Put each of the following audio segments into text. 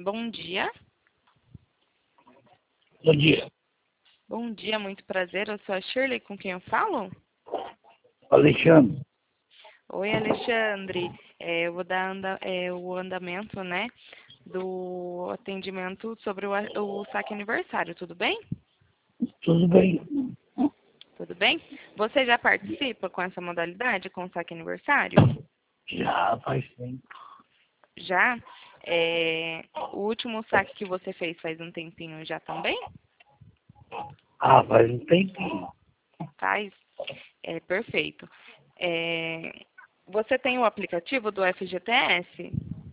Bom dia. Bom dia. Bom dia, muito prazer. Eu sou a Shirley, com quem eu falo? Alexandre. Oi, Alexandre. Eu vou dar o andamento, né, do atendimento sobre o saque aniversário, tudo bem? Tudo bem? Tudo bem? Você já participa com essa modalidade, com o saque aniversário? Já faz tempo. Já? O último saque que você fez faz um tempinho já também? Faz um tempinho. Faz? Perfeito. Você tem o aplicativo do FGTS?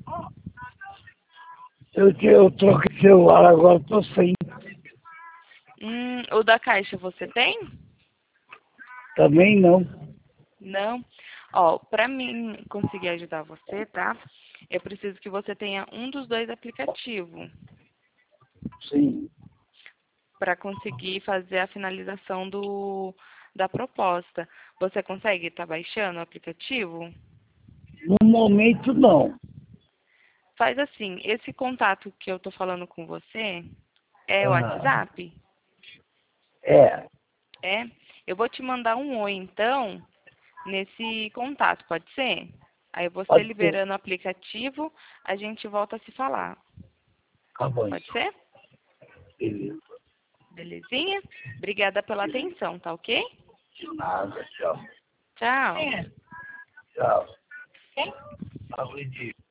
Eu troquei celular, agora estou sem. O da Caixa você tem? Também não. Não? Ó, para mim conseguir ajudar você, tá? Eu preciso que você tenha um dos dois aplicativos Sim. para conseguir fazer a finalização da proposta. Você consegue estar baixando o aplicativo? No momento, não. Faz assim, esse contato que eu tô falando com você é o Ah, WhatsApp? é. É? Eu vou te mandar um oi, então, nesse contato, pode ser? Aí você Pode ser. liberando o aplicativo, a gente volta a se falar. Tá bom, Pode então. ser? Beleza. Belezinha? Obrigada pela atenção, tá ok? De nada. Tchau. Tchau. Tchau. Agredir.